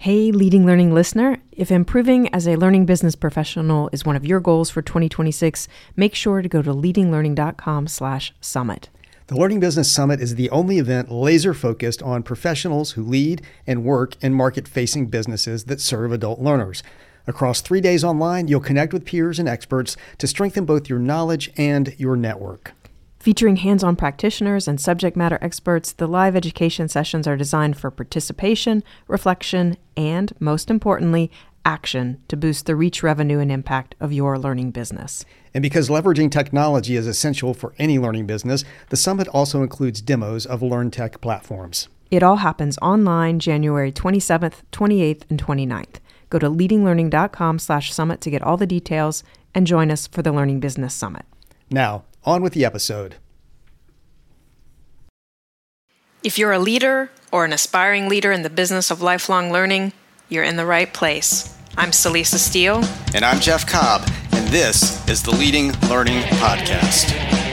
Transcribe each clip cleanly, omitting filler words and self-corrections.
Hey, Leading Learning listener, if improving as a learning business professional is one of your goals for 2026, make sure to go to leadinglearning.com/summit. The Learning Business Summit is the only event laser-focused on professionals who lead and work in market-facing businesses that serve adult learners. Across 3 days online, you'll connect with peers and experts to strengthen both your knowledge and your network. Featuring hands-on practitioners and subject matter experts, the live education sessions are designed for participation, reflection, and, most importantly, action to boost the reach, revenue, and impact of your learning business. And because leveraging technology is essential for any learning business, the summit also includes demos of LearnTech platforms. It all happens online January 27th, 28th, and 29th. Go to leadinglearning.com/summit to get all the details and join us for the Learning Business Summit. Now, on with the episode. If you're a leader or an aspiring leader in the business of lifelong learning, you're in the right place. I'm Celisa Steele. And I'm Jeff Cobb, and this is the Leading Learning Podcast.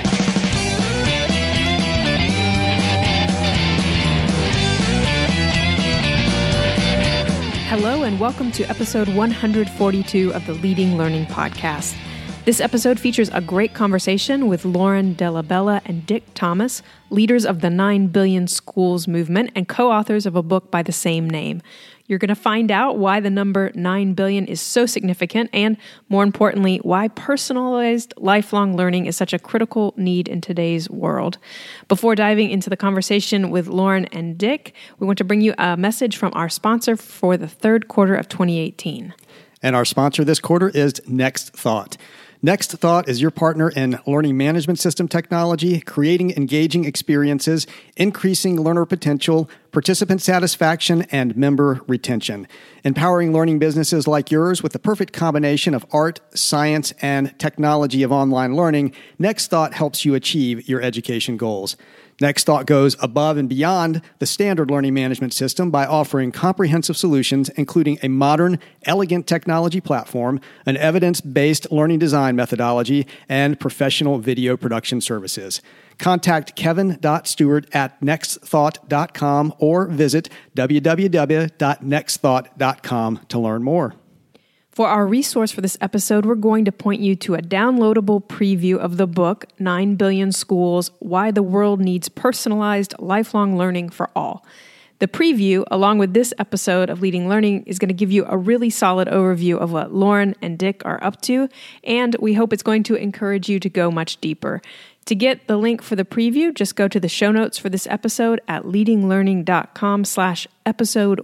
Hello, and welcome to episode 142 of the Leading Learning Podcast. This episode features a great conversation with Lauren Della Bella and Dick Thomas, leaders of the 9 Billion Schools movement and co-authors of a book by the same name. You're going to find out why the number 9 billion is so significant and, more importantly, why personalized lifelong learning is such a critical need in today's world. Before diving into the conversation with Lauren and Dick, we want to bring you a message from our sponsor for the third quarter of 2018. And our sponsor this quarter is Next Thought. Next Thought is your partner in learning management system technology, creating engaging experiences, increasing learner potential, participant satisfaction, and member retention. Empowering learning businesses like yours with the perfect combination of art, science, and technology of online learning, Next Thought helps you achieve your education goals. Next Thought goes above and beyond the standard learning management system by offering comprehensive solutions, including a modern, elegant technology platform, an evidence-based learning design methodology, and professional video production services. Contact kevin.stewart@nextthought.com or visit www.nextthought.com to learn more. For our resource for this episode, we're going to point you to a downloadable preview of the book, 9 Billion Schools, Why the World Needs Personalized Lifelong Learning for All. The preview, along with this episode of Leading Learning, is going to give you a really solid overview of what Lauren and Dick are up to, and we hope it's going to encourage you to go much deeper. To get the link for the preview, just go to the show notes for this episode at leadinglearning.com/episode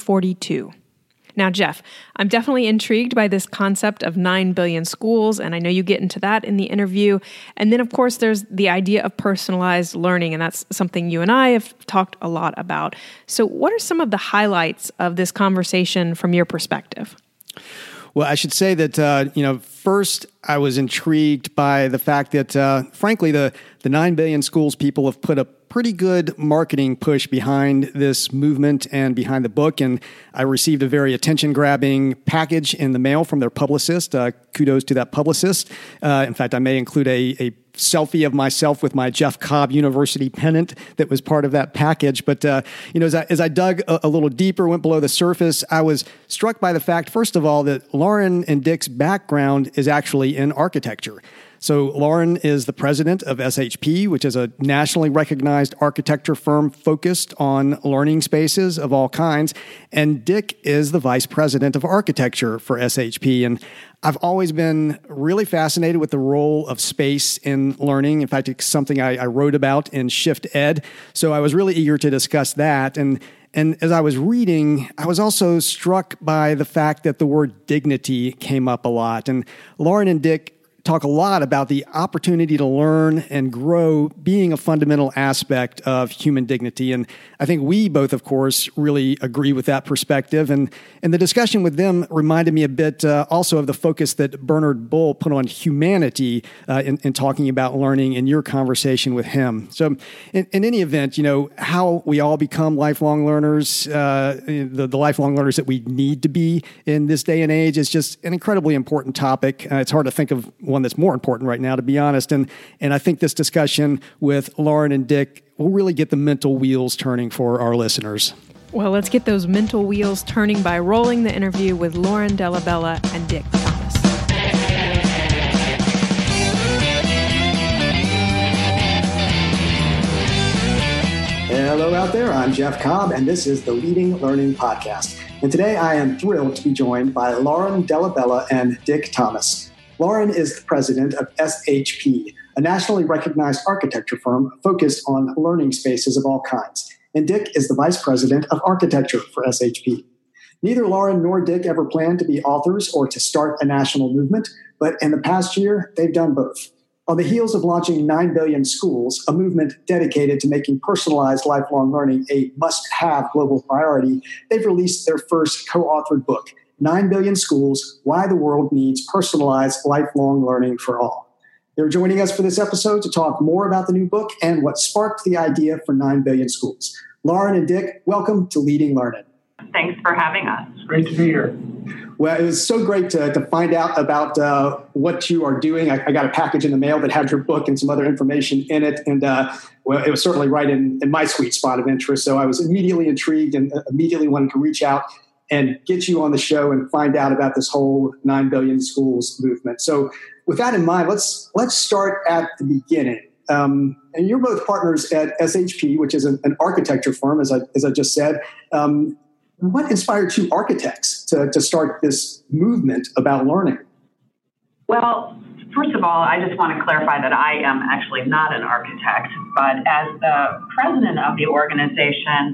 142. Now, Jeff, I'm definitely intrigued by this concept of 9 billion schools, and I know you get into that in the interview. And then, of course, there's the idea of personalized learning, and that's something you and I have talked a lot about. So what are some of the highlights of this conversation from your perspective? Well, I should say that, first I was intrigued by the fact that, frankly, the 9 billion schools people have put a pretty good marketing push behind this movement and behind the book. And I received a very attention-grabbing package in the mail from their publicist. Kudos to that publicist. In fact, I may include a selfie of myself with my Jeff Cobb University pennant that was part of that package. But, as I dug a little deeper, went below the surface, I was struck by the fact, first of all, that Lauren and Dick's background is actually in architecture. So Lauren is the president of SHP, which is a nationally recognized architecture firm focused on learning spaces of all kinds. And Dick is the vice president of architecture for SHP. And I've always been really fascinated with the role of space in learning. In fact, it's something I wrote about in Shift Ed. So I was really eager to discuss that. And as I was reading, I was also struck by the fact that the word dignity came up a lot. And Lauren and Dick talk a lot about the opportunity to learn and grow being a fundamental aspect of human dignity. And I think we both, of course, really agree with that perspective. And the discussion with them reminded me a bit also of the focus that Bernard Bull put on humanity in talking about learning in your conversation with him. So in any event, how we all become lifelong learners, the lifelong learners that we need to be in this day and age is just an incredibly important topic. It's hard to think of one that's more important right now, to be honest. And I think this discussion with Lauren and Dick will really get the mental wheels turning for our listeners. Well, let's get those mental wheels turning by rolling the interview with Lauren Della Bella and Dick Thomas. Hello out there, I'm Jeff Cobb, and this is the Leading Learning Podcast. And today I am thrilled to be joined by Lauren Della Bella and Dick Thomas. Lauren is the president of SHP, a nationally recognized architecture firm focused on learning spaces of all kinds. And Dick is the vice president of architecture for SHP. Neither Lauren nor Dick ever planned to be authors or to start a national movement, but in the past year, they've done both. On the heels of launching 9 Billion Schools, a movement dedicated to making personalized lifelong learning a must-have global priority, they've released their first co-authored book, 9 Billion Schools, Why the World Needs Personalized Lifelong Learning for All. They're joining us for this episode to talk more about the new book and what sparked the idea for 9 Billion Schools. Lauren and Dick, welcome to Leading Learning. Thanks for having us. It's great to be here. Well, it was so great to find out about what you are doing. I got a package in the mail that had your book and some other information in it. And well, it was certainly right in my sweet spot of interest. So I was immediately intrigued and immediately wanted to reach out and get you on the show and find out about this whole 9 Billion Schools movement. So with that in mind, let's start at the beginning. And you're both partners at SHP, which is an architecture firm, as I just said. What inspired two architects to start this movement about learning? Well, first of all, I just want to clarify that I am actually not an architect, but as the president of the organization,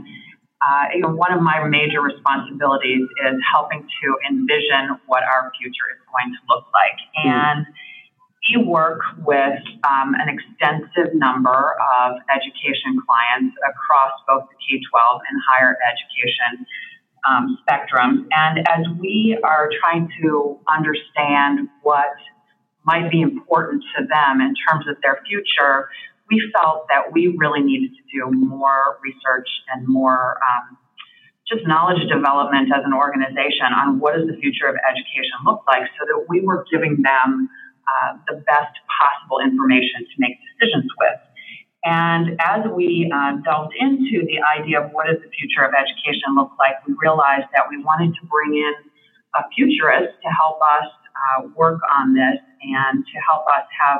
one of my major responsibilities is helping to envision what our future is going to look like. And we work with an extensive number of education clients across both the K-12 and higher education spectrum. And as we are trying to understand what might be important to them in terms of their future, we felt that we really needed to do more research and more just knowledge development as an organization on what does the future of education look like, so that we were giving them the best possible information to make decisions with. And as we delved into the idea of what does the future of education look like, we realized that we wanted to bring in a futurist to help us work on this and to help us have,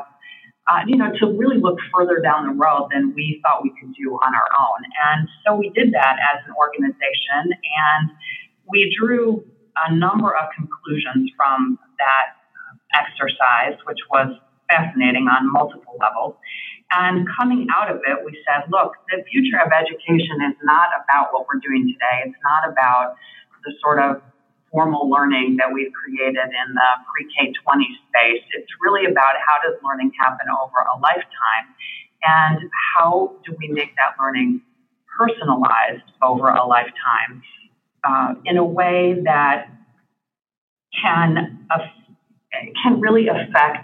to really look further down the road than we thought we could do on our own. And so we did that as an organization, and we drew a number of conclusions from that exercise, which was fascinating on multiple levels. And coming out of it, we said, look, the future of education is not about what we're doing today. It's not about the sort of formal learning that we've created in the pre-K-20 space. It's really about how does learning happen over a lifetime, and how do we make that learning personalized over a lifetime in a way that can really affect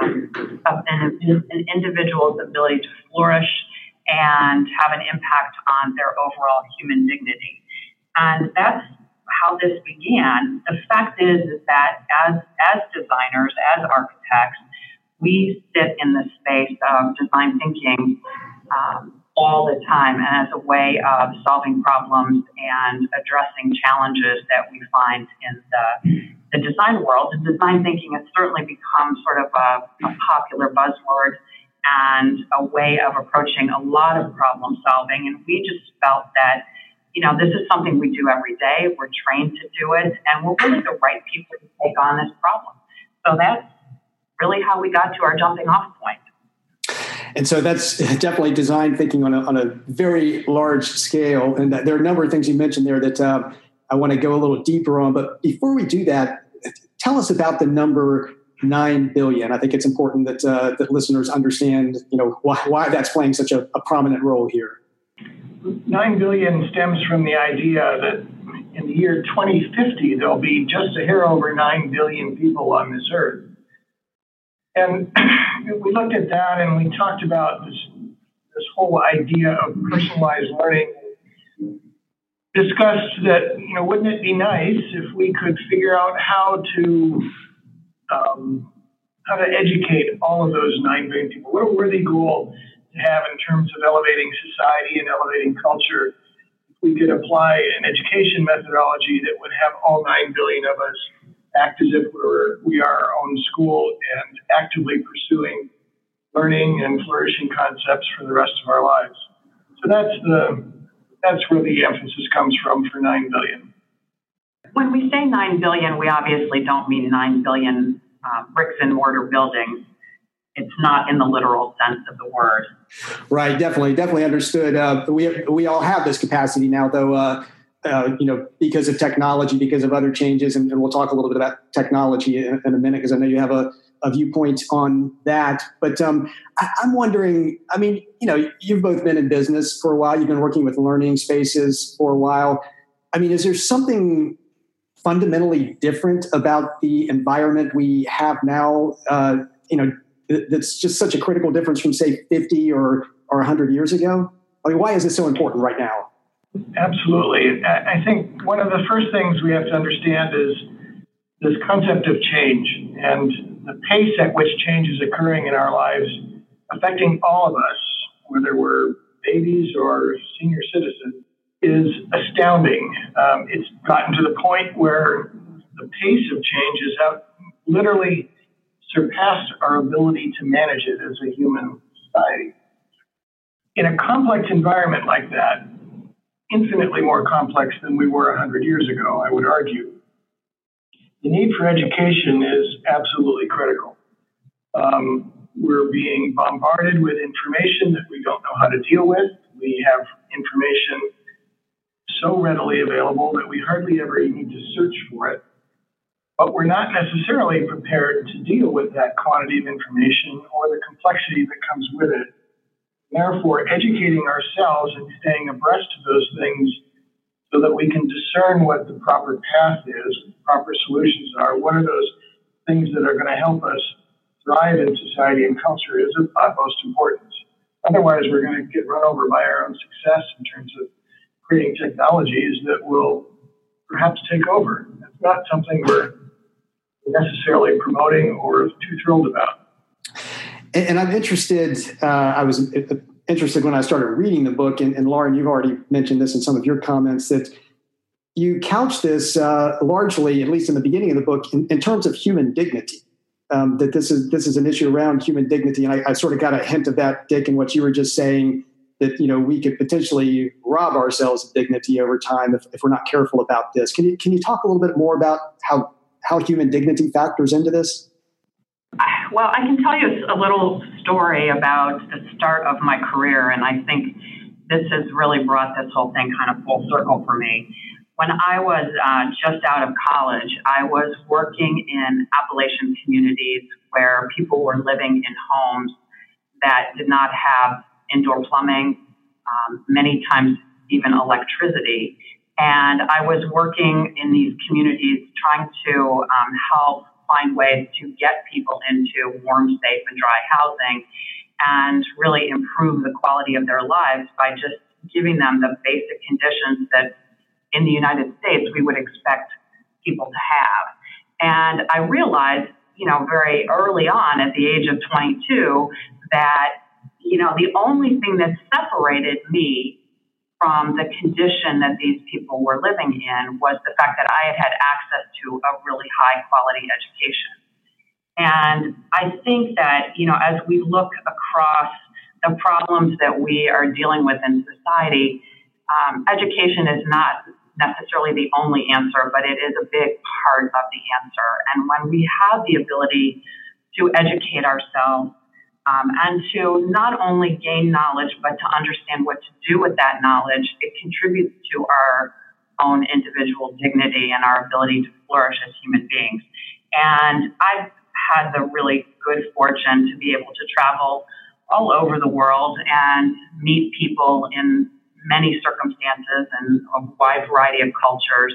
an individual's ability to flourish and have an impact on their overall human dignity. And that's how this began. The fact is that as designers, as architects, we sit in the space of design thinking all the time, and as a way of solving problems and addressing challenges that we find in the design world. And design thinking has certainly become sort of a popular buzzword and a way of approaching a lot of problem solving. And we just felt that, this is something we do every day. We're trained to do it, and we're really the right people to take on this problem. So that's really how we got to our jumping off point. And so that's definitely design thinking on a very large scale. And there are a number of things you mentioned there that I want to go a little deeper on. But before we do that, tell us about the number 9 billion. I think it's important that listeners understand, why that's playing such a prominent role here. 9 billion stems from the idea that in the year 2050, there'll be just a hair over 9 billion people on this earth. And we looked at that and we talked about this whole idea of personalized learning. Discussed that, wouldn't it be nice if we could figure out how to educate all of those 9 billion people? What a worthy goal to have in terms of elevating society and elevating culture, we could apply an education methodology that would have all 9 billion of us act as if we are our own school and actively pursuing learning and flourishing concepts for the rest of our lives. So that's where the emphasis comes from for 9 billion. When we say 9 billion, we obviously don't mean 9 billion bricks and mortar buildings. It's not in the literal sense of the word. Right, definitely understood. We all have this capacity now, though. Because of technology, because of other changes, and we'll talk a little bit about technology in a minute, because I know you have a viewpoint on that. But I'm wondering, I mean, you've both been in business for a while. You've been working with learning spaces for a while. I mean, is there something fundamentally different about the environment we have now, that's just such a critical difference from, say, 50 or 100 years ago? I mean, why is this so important right now? Absolutely. I think one of the first things we have to understand is this concept of change and the pace at which change is occurring in our lives, affecting all of us, whether we're babies or senior citizens, is astounding. It's gotten to the point where the pace of change has literally surpassed our ability to manage it as a human society. In a complex environment like that, infinitely more complex than we were 100 years ago, I would argue, the need for education is absolutely critical. We're being bombarded with information that we don't know how to deal with. We have information so readily available that we hardly ever need to search for it. But we're not necessarily prepared to deal with that quantity of information or the complexity that comes with it. Therefore, educating ourselves and staying abreast of those things so that we can discern what the proper path is, proper solutions are, what are those things that are going to help us thrive in society and culture is of utmost importance. Otherwise, we're going to get run over by our own success in terms of creating technologies that will perhaps take over. It's not something we're necessarily promoting or too thrilled about. And I'm interested, I was interested when I started reading the book, and Lauren, you've already mentioned this in some of your comments, that you couch this largely, at least in the beginning of the book, in terms of human dignity, that this is an issue around human dignity. And I sort of got a hint of that, Dick, in what you were just saying, that we could potentially rob ourselves of dignity over time if we're not careful about this. Can you talk a little bit more about how human dignity factors into this? Well, I can tell you a little story about the start of my career, and I think this has really brought this whole thing kind of full circle for me. When I was just out of college, I was working in Appalachian communities where people were living in homes that did not have indoor plumbing, many times even electricity. And I was working in these communities trying to help find ways to get people into warm, safe, and dry housing and really improve the quality of their lives by just giving them the basic conditions that in the United States we would expect people to have. And I realized, very early on at the age of 22 that, the only thing that separated me from the condition that these people were living in was the fact that I had access to a really high quality education. And I think that, as we look across the problems that we are dealing with in society, education is not necessarily the only answer, but it is a big part of the answer. And when we have the ability to educate ourselves, and to not only gain knowledge, but to understand what to do with that knowledge, it contributes to our own individual dignity and our ability to flourish as human beings. And I've had the really good fortune to be able to travel all over the world and meet people in many circumstances and a wide variety of cultures.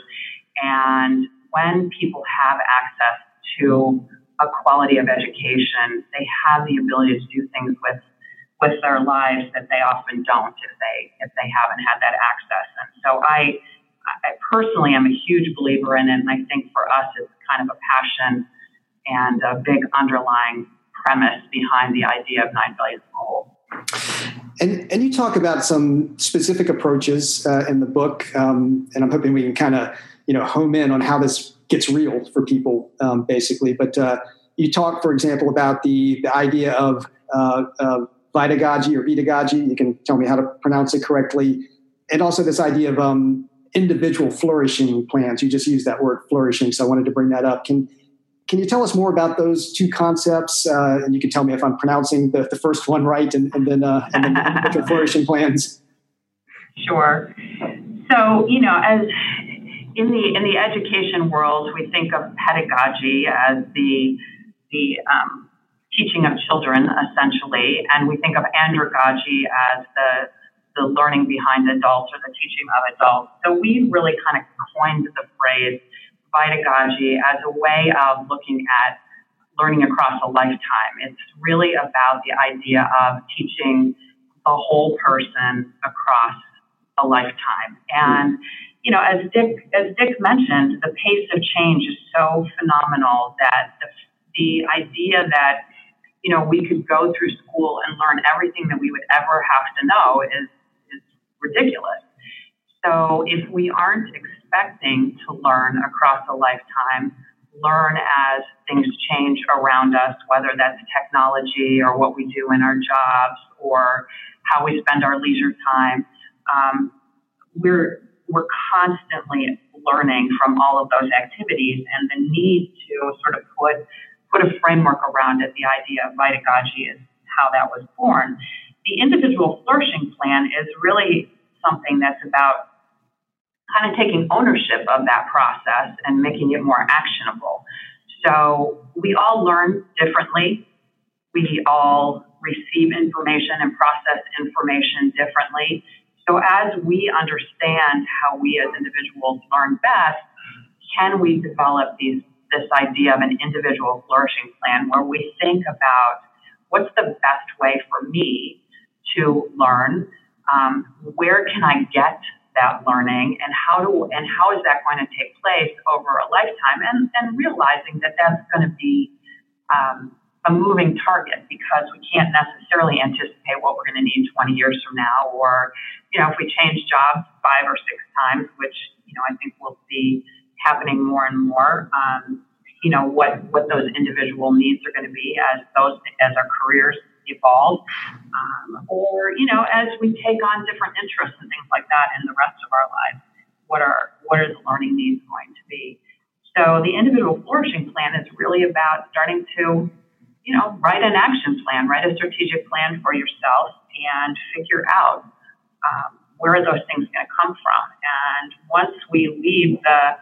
And when people have access to a quality of education, they have the ability to do things with their lives that they often don't if they haven't had that access. And so I personally am a huge believer in it, and I think for us it's kind of a passion and a big underlying premise behind the idea of 9 billion schools. And you talk about some specific approaches in the book, and I'm hoping we can kind of home in on how this gets real for people, basically. But you talk, for example, about the idea of vitagogy or vitagogy. You can tell me how to pronounce it correctly, and also this idea of individual flourishing plans. You just used that word flourishing, so I wanted to bring that up. Can you tell us more about those two concepts? And you can tell me if I'm pronouncing the first one right, and then individual flourishing plans. Sure. So, as in the education world, we think of pedagogy as the teaching of children, essentially, and we think of andragogy as the learning behind adults or the teaching of adults. So we really kind of coined the phrase vitagogy as a way of looking at learning across a lifetime. It's really about the idea of teaching the whole person across a lifetime. And, as Dick mentioned, the pace of change is so phenomenal that the idea that, we could go through school and learn everything that we would ever have to know is ridiculous. So if we aren't expecting to learn across a lifetime, learn as things change around us, whether that's technology or what we do in our jobs or how we spend our leisure time, we're constantly learning from all of those activities, and the need to sort of put a framework around it. The idea of vitagogy is how that was born. The individual flourishing plan is really something that's about kind of taking ownership of that process and making it more actionable. So we all learn differently. We all receive information and process information differently. So as we understand how we as individuals learn best, can we develop this idea of an individual flourishing plan where we think about what's the best way for me to learn? Where can I get that learning, and how is that going to take place over a lifetime? And realizing that that's going to be a moving target, because we can't necessarily anticipate what we're going to need 20 years from now, or if we change jobs 5 or 6 times, which I think we'll see happening more and more. What those individual needs are going to be as our careers evolve, or as we take on different interests and things like that in the rest of our lives. What are the learning needs going to be? So the individual flourishing plan is really about starting to write an action plan, write a strategic plan for yourself, and figure out where are those things going to come from. And once we leave the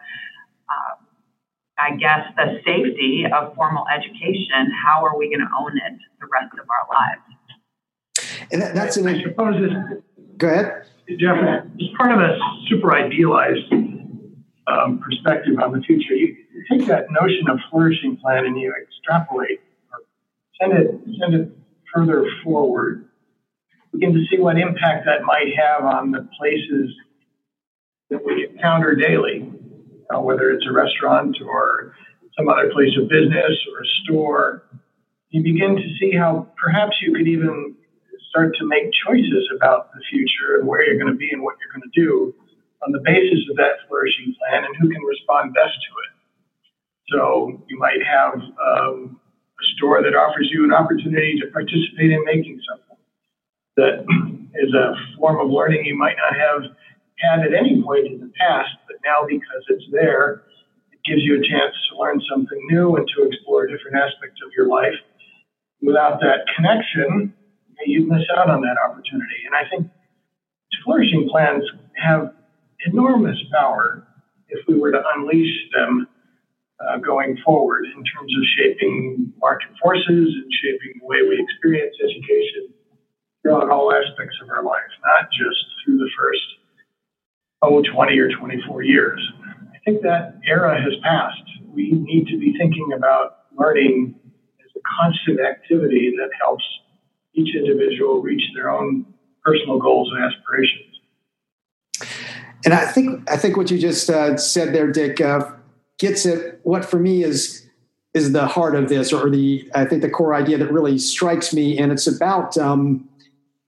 safety of formal education, how are we going to own it the rest of our lives? And that's I suppose this. Go ahead. Jeff, it's part of a super idealized perspective on the future. You take that notion of flourishing plan and you extrapolate, or send it further forward, begin to see what impact that might have on the places that we encounter daily, whether it's a restaurant or some other place of business or a store. You begin to see how perhaps you could even start to make choices about the future and where you're going to be and what you're going to do on the basis of that flourishing plan and who can respond best to it. So you might have a store that offers you an opportunity to participate in making something that is a form of learning you might not have had at any point in the past, but now because it's there, it gives you a chance to learn something new and to explore different aspects of your life. Without that connection, you'd miss out on that opportunity. And I think flourishing plans have enormous power if we were to unleash them going forward in terms of shaping market forces and shaping the way we experience education throughout all aspects of our life, not just through the first 20 or 24 years. I think that era has passed. We need to be thinking about learning as a constant activity that helps each individual reach their own personal goals and aspirations. And I think what you just said there, Dick, gets at what for me is the heart of this, or I think the core idea that really strikes me, and it's about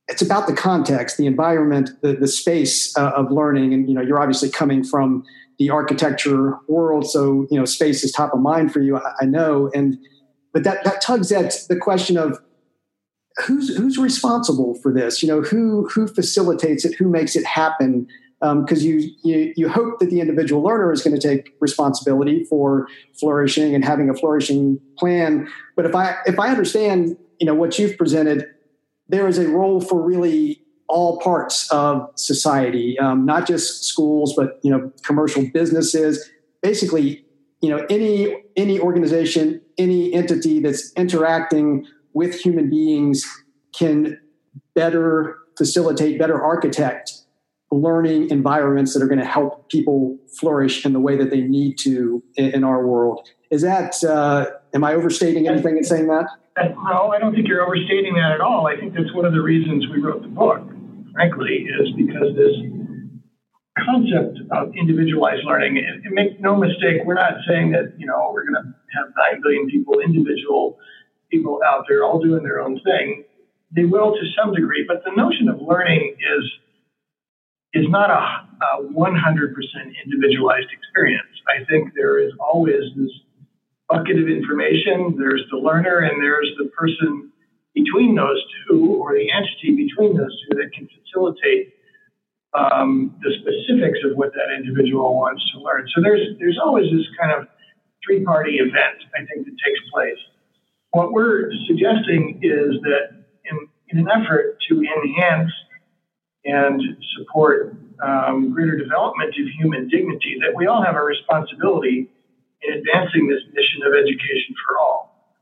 it's about the context, the environment, the space of learning. And, you're obviously coming from the architecture world. So, space is top of mind for you, I know. But that tugs at the question of who's responsible for this? Who facilitates it? Who makes it happen? Because you hope that the individual learner is going to take responsibility for flourishing and having a flourishing plan. But if I understand, what you've presented, there is a role for really all parts of society, not just schools, but commercial businesses. Basically, any organization, any entity that's interacting with human beings can better facilitate, better architect learning environments that are going to help people flourish in the way that they need to in our world. Is that, am I overstating anything in saying that? No, I don't think you're overstating that at all. I think that's one of the reasons we wrote the book, frankly, is because this concept of individualized learning, and make no mistake, we're not saying that, we're going to have 9 billion individual people out there all doing their own thing. They will to some degree, but the notion of learning is not a 100% individualized experience. I think there is always this bucket of information. There's the learner and there's the person between those two, or the entity between those two, that can facilitate the specifics of what that individual wants to learn. So there's always this kind of three-party event, I think, that takes place. What we're suggesting is that in an effort to enhance and support greater development of human dignity, that we all have a responsibility in advancing this mission of education for all.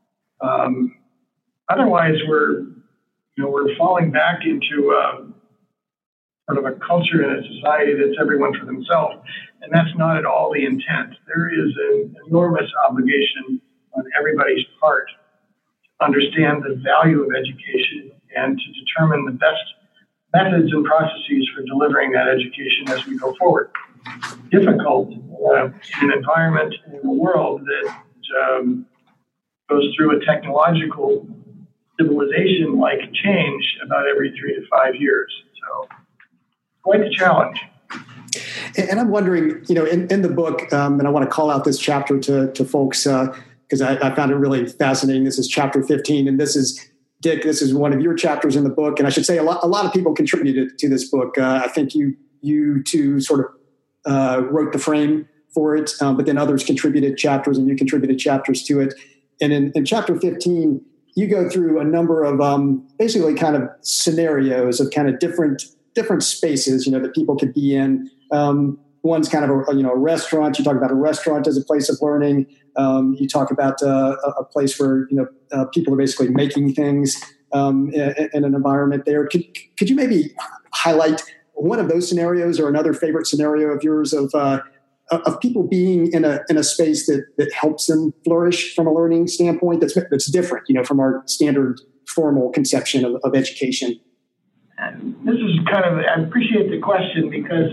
Otherwise, we're falling back into sort of a culture and a society that's everyone for themselves, and that's not at all the intent. There is an enormous obligation on everybody's part to understand the value of education and to determine the best methods and processes for delivering that education as we go forward. Difficult in an environment, in a world that goes through a technological civilization-like change about every 3 to 5 years. So, quite the challenge. And I'm wondering, in the book, and I want to call out this chapter to folks because I found it really fascinating. This is chapter 15, and this is, Dick, this is one of your chapters in the book. And I should say a lot of people contributed to this book. I think you two sort of wrote the frame for it, but then others contributed chapters, and you contributed chapters to it. And in chapter 15, you go through a number of basically kind of scenarios of kind of different spaces, that people could be in. One's kind of a restaurant. You talk about a restaurant as a place of learning. You talk about a place where people are basically making things in an environment there. Could you maybe highlight one of those scenarios or another favorite scenario of yours of people being in a space that helps them flourish from a learning standpoint that's different, from our standard formal conception of education? This is I appreciate the question because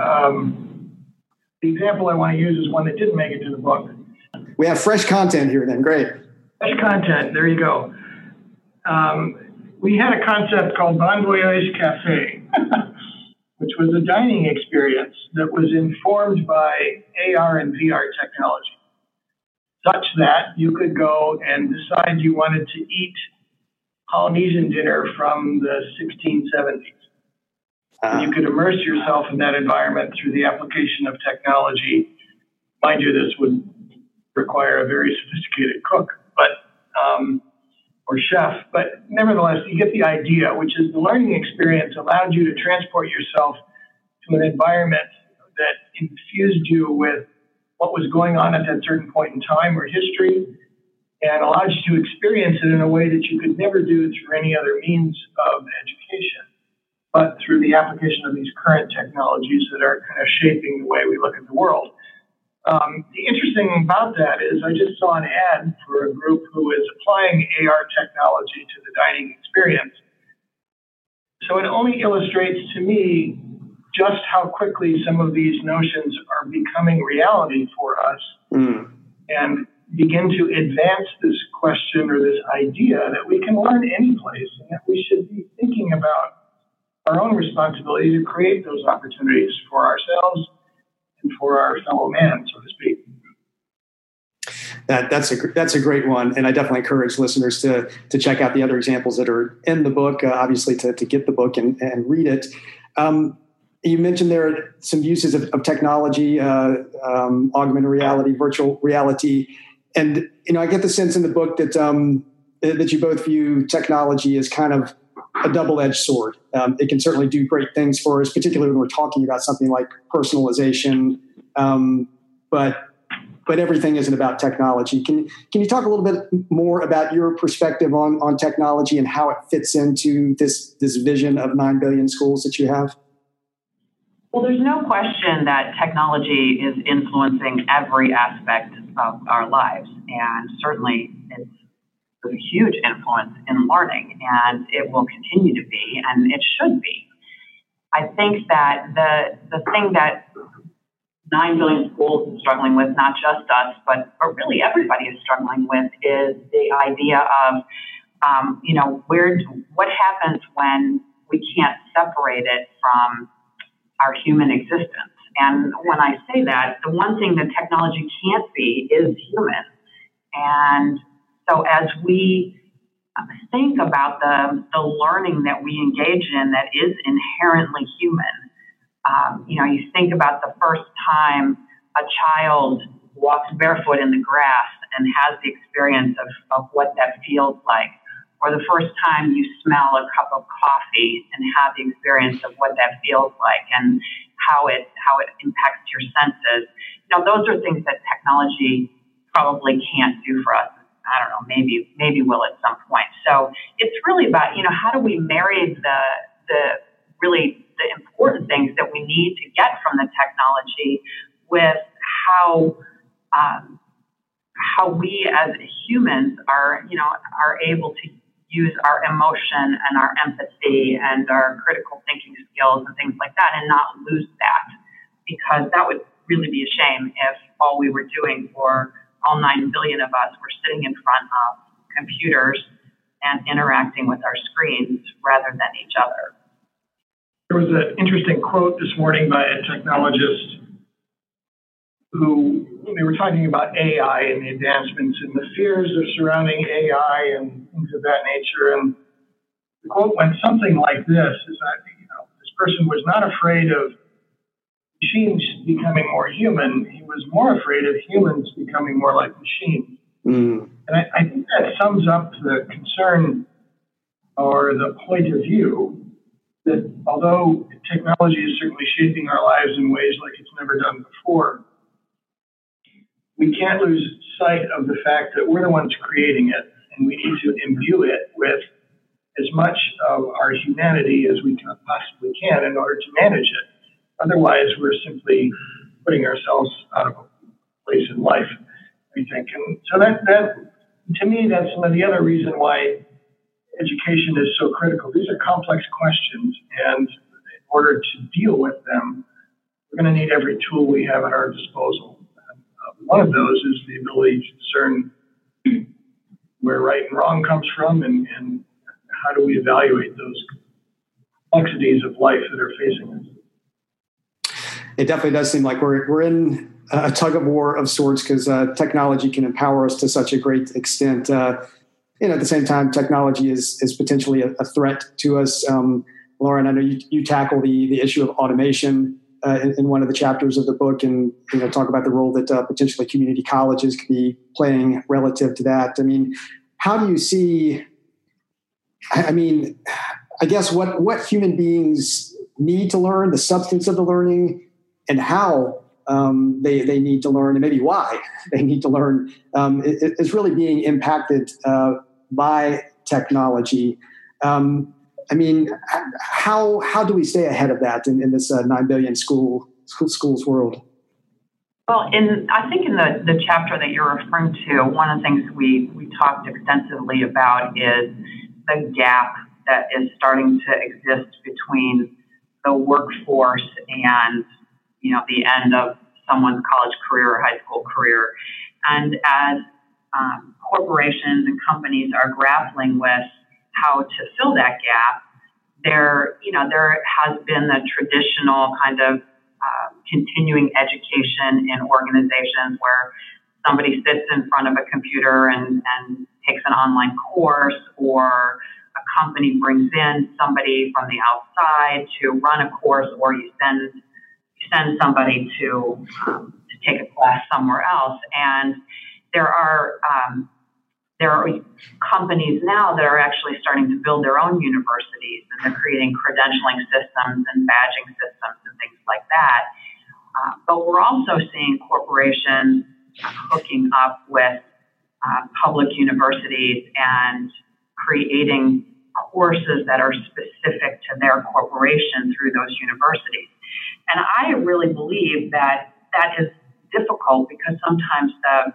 the example I want to use is one that didn't make it to the book. We have fresh content here then. Great. Fresh content. There you go. We had a concept called Bon Voyage Cafe, which was a dining experience that was informed by AR and VR technology, such that you could go and decide you wanted to eat Polynesian dinner from the 1670s. You could immerse yourself in that environment through the application of technology. Mind you, this would require a very sophisticated cook, or chef, but nevertheless, you get the idea, which is the learning experience allowed you to transport yourself to an environment that infused you with what was going on at that certain point in time or history, and allowed you to experience it in a way that you could never do through any other means of education, but through the application of these current technologies that are kind of shaping the way we look at the world. The interesting thing about that is I just saw an ad for a group who is applying AR technology to the dining experience. So it only illustrates to me just how quickly some of these notions are becoming reality for us and begin to advance this question or this idea that we can learn any place and that we should be thinking about our own responsibility to create those opportunities for ourselves and for our fellow man, so to speak. That's a great one, and I definitely encourage listeners to check out the other examples that are in the book. Obviously, to get the book and read it. You mentioned there are some uses of technology, augmented reality, virtual reality, and I get the sense in the book that that you both view technology as kind of a double-edged sword. It can certainly do great things for us, particularly when we're talking about something like personalization, but everything isn't about technology. Can you talk a little bit more about your perspective on technology and how it fits into this vision of 9 billion schools that you have? Well, there's no question that technology is influencing every aspect of our lives, and certainly it's a huge influence in learning, and it will continue to be, and it should be. I think that the thing that 9 billion schools is struggling with, not just us, but really everybody is struggling with, is the idea of, what happens when we can't separate it from our human existence. And when I say that, the one thing that technology can't be is human. And so as we think about the learning that we engage in that is inherently human, you think about the first time a child walks barefoot in the grass and has the experience of what that feels like, or the first time you smell a cup of coffee and have the experience of what that feels like and how it impacts your senses. Those are things that technology probably can't do for us. I don't know, maybe will at some point. So it's really about, how do we marry the important things that we need to get from the technology with how we as humans are able to use our emotion and our empathy and our critical thinking skills and things like that, and not lose that, because that would really be a shame if all we were doing for all 9 billion of us were sitting in front of computers and interacting with our screens rather than each other. There was an interesting quote this morning by a technologist who, they were talking about AI and the advancements and the fears of surrounding AI and things of that nature. And the quote went something like this, is that, this person was not afraid of machines becoming more human. He was more afraid of humans becoming more like machines. Mm. And I think that sums up the concern or the point of view that although technology is certainly shaping our lives in ways like it's never done before, we can't lose sight of the fact that we're the ones creating it, and we need to imbue it with as much of our humanity as we possibly can in order to manage it. Otherwise, we're simply putting ourselves out of a place in life, I think. And so that to me, that's some of the other reason why education is so critical. These are complex questions, and in order to deal with them, we're going to need every tool we have at our disposal. One of those is the ability to discern where right and wrong comes from, and how do we evaluate those complexities of life that are facing us. It definitely does seem like we're in a tug of war of sorts, because technology can empower us to such a great extent. At the same time, technology is potentially a threat to us. Lauren, I know you tackle the issue of automation in one of the chapters of the book, and talk about the role that potentially community colleges could be playing relative to that. I mean, how do you see? I guess what human beings need to learn, the substance of the learning, and how they need to learn, and maybe why they need to learn, is really being impacted by technology. How do we stay ahead of that in this 9 billion schools world? Well, I think in the chapter that you're referring to, one of the things we talked extensively about is the gap that is starting to exist between the workforce and the end of someone's college career or high school career. And as corporations and companies are grappling with how to fill that gap, there has been the traditional kind of continuing education in organizations where somebody sits in front of a computer and takes an online course, or a company brings in somebody from the outside to run a course, or you send somebody to take a class somewhere else. And there are companies now that are actually starting to build their own universities, and they're creating credentialing systems and badging systems and things like that. But we're also seeing corporations hooking up with public universities and creating courses that are specific to their corporation through those universities. And I really believe that is difficult because sometimes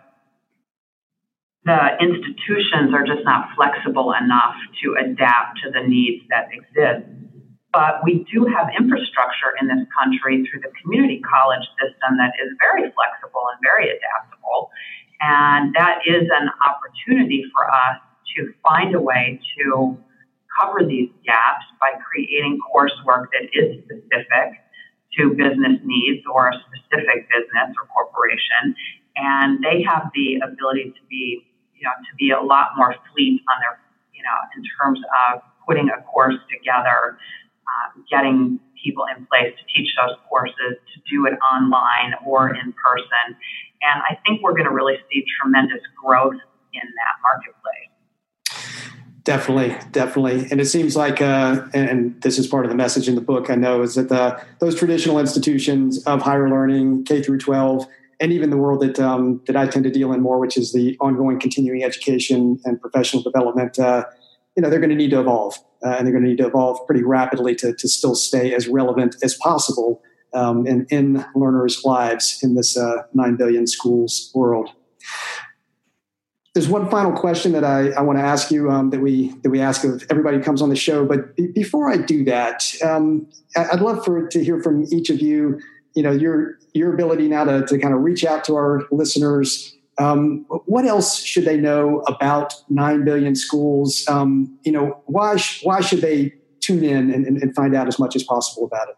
the institutions are just not flexible enough to adapt to the needs that exist. But we do have infrastructure in this country through the community college system that is very flexible and very adaptable. And that is an opportunity for us to find a way to cover these gaps by creating coursework that is specific to business needs or a specific business or corporation. And they have the ability to be a lot more fleet on their, in terms of putting a course together, getting people in place to teach those courses, to do it online or in person. And I think we're going to really see tremendous growth in that marketplace. Definitely. And it seems like, and this is part of the message in the book, I know, is that those traditional institutions of higher learning, K through 12, and even the world that I tend to deal in more, which is the ongoing continuing education and professional development, they're going to need to evolve. And they're going to need to evolve pretty rapidly to still stay as relevant as possible in learners' lives in this 9 billion schools world. There's one final question that I want to ask you that we ask of everybody who comes on the show. But before I do that, I'd love to hear from each of you. Your ability now to kind of reach out to our listeners. What else should they know about 9 billion schools? Why should they tune in and find out as much as possible about it?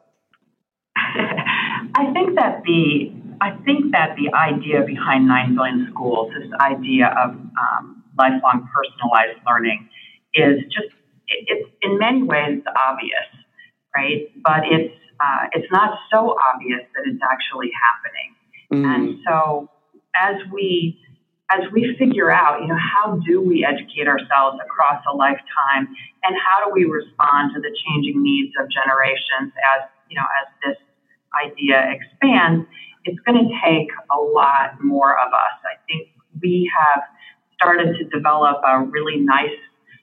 I think that the idea behind 9 billion schools, this idea of lifelong personalized learning, is it's in many ways obvious, right? But it's not so obvious that it's actually happening. And so as we figure out, how do we educate ourselves across a lifetime, and how do we respond to the changing needs of generations as this idea expands, it's going to take a lot more of us. I think we have started to develop a really nice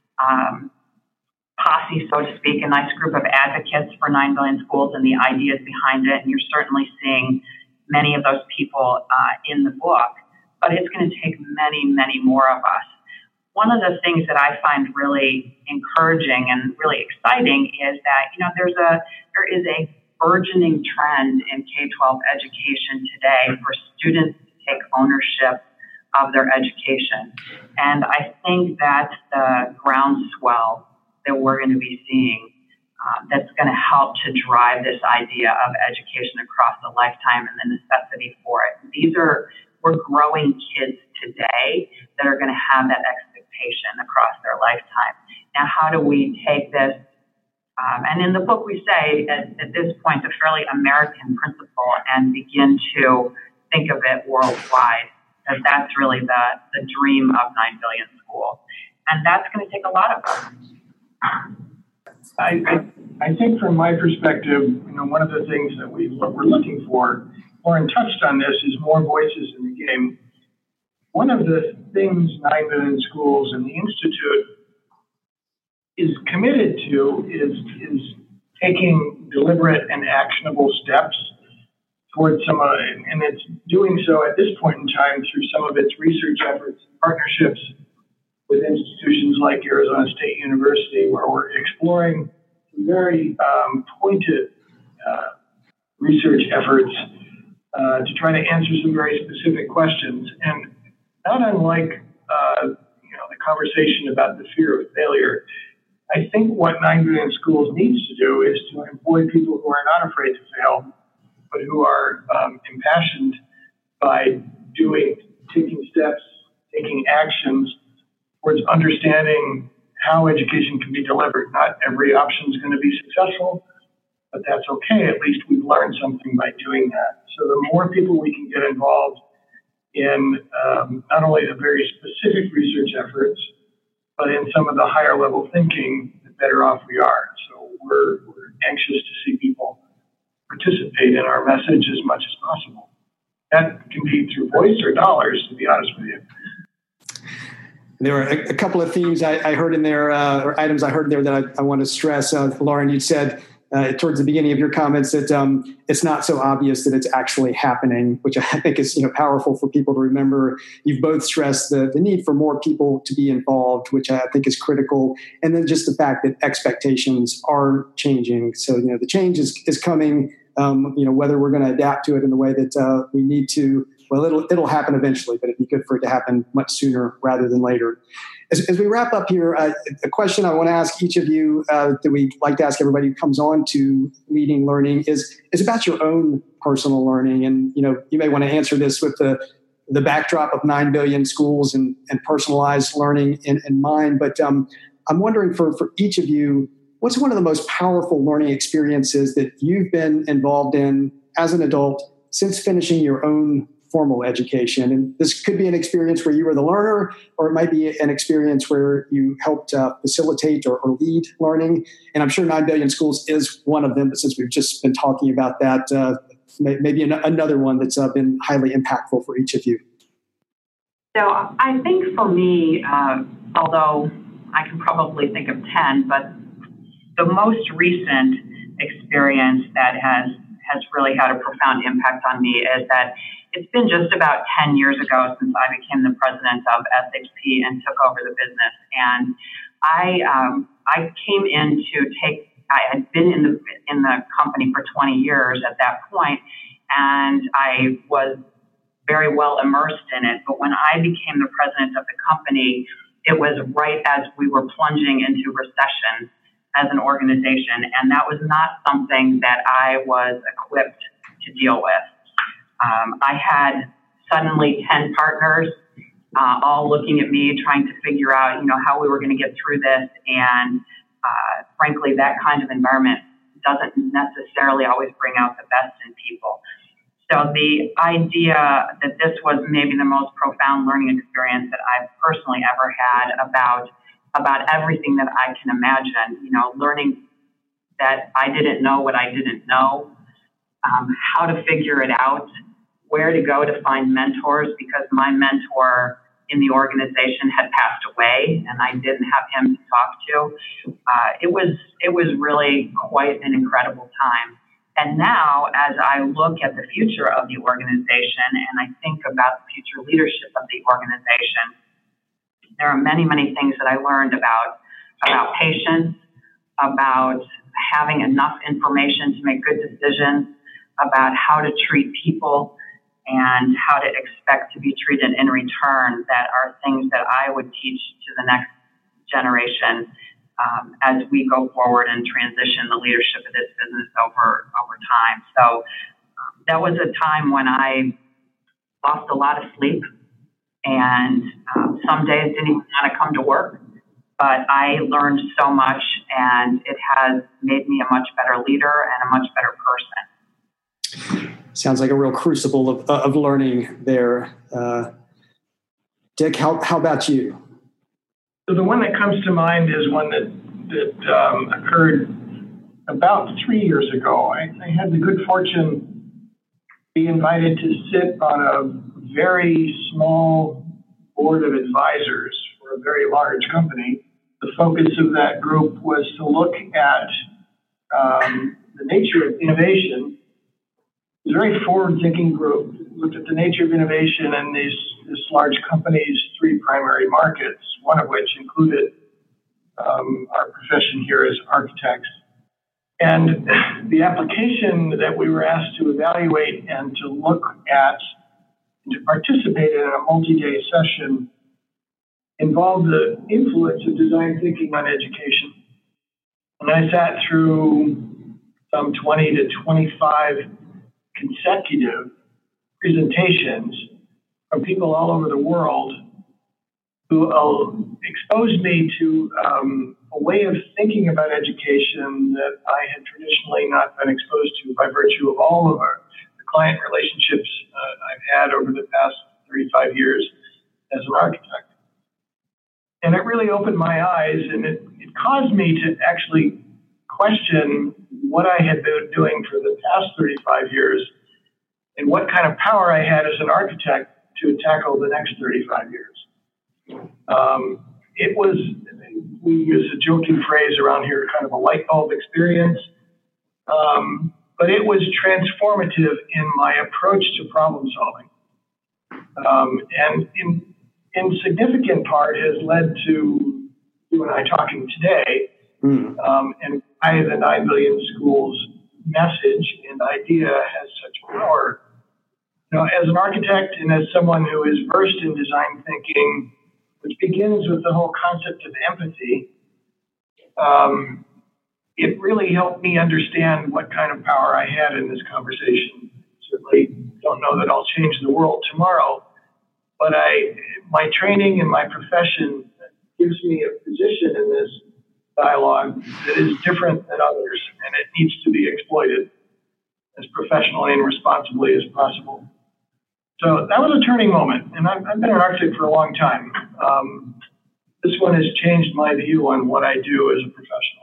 posse, so to speak, a nice group of advocates for 9 billion schools and the ideas behind it. And you're certainly seeing many of those people in the book, but it's going to take many, many more of us. One of the things that I find really encouraging and really exciting is that, there is a burgeoning trend in K-12 education today for students to take ownership of their education. And I think that's the groundswell that we're going to be seeing that's going to help to drive this idea of education across a lifetime and the necessity for it. We're growing kids today that are going to have that expectation across their lifetime. Now, how do we take this? And in the book, we say at this point, a fairly American principle, and begin to think of it worldwide, because that's really the dream of 9 billion schools. And that's going to take a lot of us. I think from my perspective, one of the things that what we're looking for, Lauren touched on this, is more voices in the game. One of the things 9 billion schools and the Institute is committed to is taking deliberate and actionable steps towards and it's doing so at this point in time through some of its research efforts and partnerships with institutions like Arizona State University, where we're exploring very pointed research efforts to try to answer some very specific questions. And not unlike the conversation about the fear of failure, I think what 9 billion schools needs to do is to employ people who are not afraid to fail, but who are impassioned by taking steps, taking actions towards understanding how education can be delivered. Not every option is going to be successful, but that's okay. At least we've learned something by doing that. So the more people we can get involved in not only the very specific research efforts, but in some of the higher level thinking, the better off we are. So we're anxious to see people participate in our message as much as possible. That can be through voice or dollars, to be honest with you. There were a couple of themes I heard in there, or items I heard in there that I want to stress. Lauren, you said towards the beginning of your comments that it's not so obvious that it's actually happening, which I think is powerful for people to remember. You've both stressed the need for more people to be involved, which I think is critical, and then just the fact that expectations are changing. So the change is coming. Whether we're going to adapt to it in the way that we need to. Well, it'll happen eventually, but it'd be good for it to happen much sooner rather than later. As we wrap up here, a question I want to ask each of you that we like to ask everybody who comes on to Leading Learning is about your own personal learning. And you may want to answer this with the backdrop of 9 billion schools and personalized learning in mind. But I'm wondering for each of you, what's one of the most powerful learning experiences that you've been involved in as an adult since finishing your own formal education? And this could be an experience where you were the learner, or it might be an experience where you helped facilitate or lead learning. And I'm sure 9 billion schools is one of them, but since we've just been talking about that, maybe another one that's been highly impactful for each of you. So I think for me, although I can probably think of 10, but the most recent experience that has really had a profound impact on me is that it's been just about 10 years ago since I became the president of SHP and took over the business. And I came in I had been in the company for 20 years at that point, and I was very well immersed in it. But when I became the president of the company, it was right as we were plunging into recession as an organization. And that was not something that I was equipped to deal with. I had suddenly 10 partners all looking at me, trying to figure out, how we were going to get through this. And frankly, that kind of environment doesn't necessarily always bring out the best in people. So the idea that this was maybe the most profound learning experience that I've personally ever had about everything that I can imagine, learning that I didn't know what I didn't know, how to figure it out, where to go to find mentors, because my mentor in the organization had passed away and I didn't have him to talk to. It was really quite an incredible time. And now, as I look at the future of the organization and I think about the future leadership of the organization, there are many, many things that I learned about patience, about having enough information to make good decisions, about how to treat people, and how to expect to be treated in return, that are things that I would teach to the next generation as we go forward and transition the leadership of this business over time. So that was a time when I lost a lot of sleep, and some days didn't even want to come to work. But I learned so much, and it has made me a much better leader and a much better person. Sounds like a real crucible of learning there. Dick, how about you? So the one that comes to mind is one that occurred about 3 years ago. I had the good fortune to be invited to sit on a very small board of advisors for a very large company. The focus of that group was to look at the nature of innovation. It was a very forward-thinking group. It looked at the nature of innovation in this large company's 3 primary markets, one of which included our profession here as architects. And the application that we were asked to evaluate and to look at and to participate in a multi-day session involved the influence of design thinking on education. And I sat through some 20 to 25 consecutive presentations from people all over the world who exposed me to a way of thinking about education that I had traditionally not been exposed to by virtue of all of the client relationships I've had over the past 35 years as an architect. And it really opened my eyes, and it caused me to actually question what I had been doing for the past 35 years and what kind of power I had as an architect to tackle the next 35 years. It was, we use a joking phrase around here, kind of a light bulb experience, but it was transformative in my approach to problem solving. And in significant part has led to you and I talking today, and why the 9 Billion Schools message and idea has such power. You know, as an architect and as someone who is versed in design thinking, which begins with the whole concept of empathy, it really helped me understand what kind of power I had in this conversation. Certainly don't know that I'll change the world tomorrow, but my training and my profession gives me a position in this dialogue that is different than others, and it needs to be exploited as professionally and responsibly as possible. So that was a turning moment, and I've been an architect for a long time. This one has changed my view on what I do as a professional.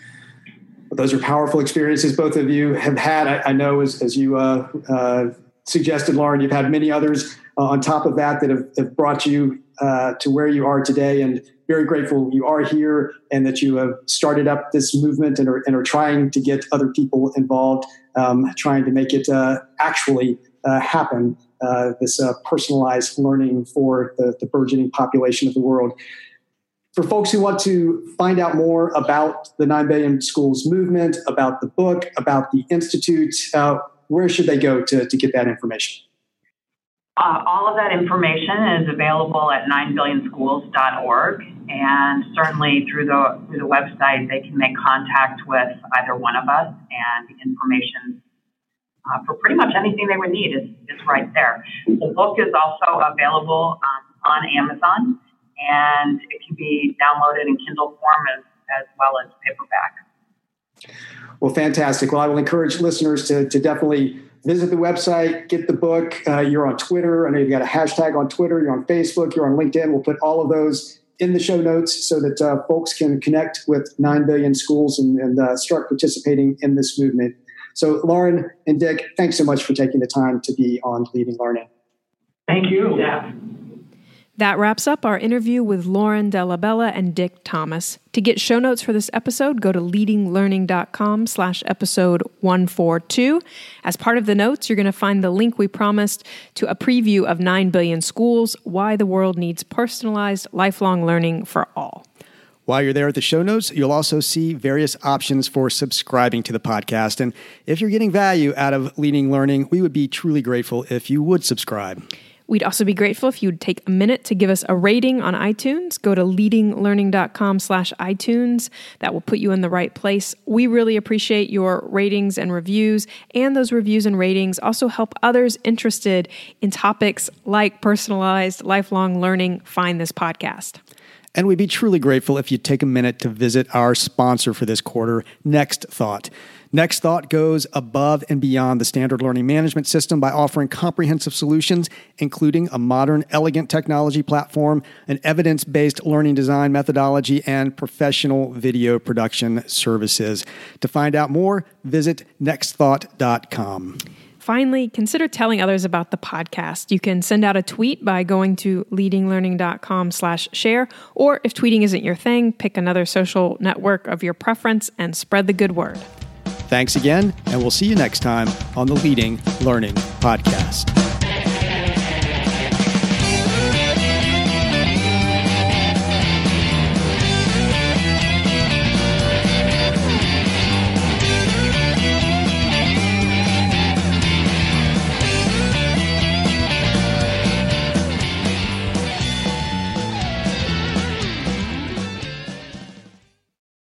Well, those are powerful experiences both of you have had. I know as you suggested, Lauren, you've had many others on top of that have brought you to where you are today, and very grateful you are here and that you have started up this movement and are trying to get other people involved, trying to make it actually happen, this personalized learning for the burgeoning population of the world. For folks who want to find out more about the 9 Billion Schools movement, about the book, about the Institute, where should they go to get that information? All of that information is available at 9billionschools.org, and certainly through the website, they can make contact with either one of us, and the information for pretty much anything they would need is right there. The book is also available on Amazon, and it can be downloaded in Kindle form as well as paperback. Well, fantastic. Well, I will encourage listeners to definitely visit the website, get the book. You're on Twitter. I know you've got a hashtag on Twitter. You're on Facebook. You're on LinkedIn. We'll put all of those in the show notes so that folks can connect with 9 Billion Schools and start participating in this movement. So, Lauren and Dick, thanks so much for taking the time to be on Leading Learning. Thank you. Yeah. That wraps up our interview with Lauren Della Bella and Dick Thomas. To get show notes for this episode, go to leadinglearning.com/episode 142. As part of the notes, you're going to find the link we promised to a preview of 9 Billion Schools, Why the World Needs Personalized Lifelong Learning for All. While you're there at the show notes, you'll also see various options for subscribing to the podcast. And if you're getting value out of Leading Learning, we would be truly grateful if you would subscribe. We'd also be grateful if you'd take a minute to give us a rating on iTunes. Go to leadinglearning.com/iTunes. That will put you in the right place. We really appreciate your ratings and reviews, and those reviews and ratings also help others interested in topics like personalized lifelong learning find this podcast. And we'd be truly grateful if you'd take a minute to visit our sponsor for this quarter, Next Thought. Next Thought goes above and beyond the standard learning management system by offering comprehensive solutions, including a modern, elegant technology platform, an evidence-based learning design methodology, and professional video production services. To find out more, visit nextthought.com. Finally, consider telling others about the podcast. You can send out a tweet by going to leadinglearning.com/share, or if tweeting isn't your thing, pick another social network of your preference and spread the good word. Thanks again, and we'll see you next time on the Leading Learning Podcast.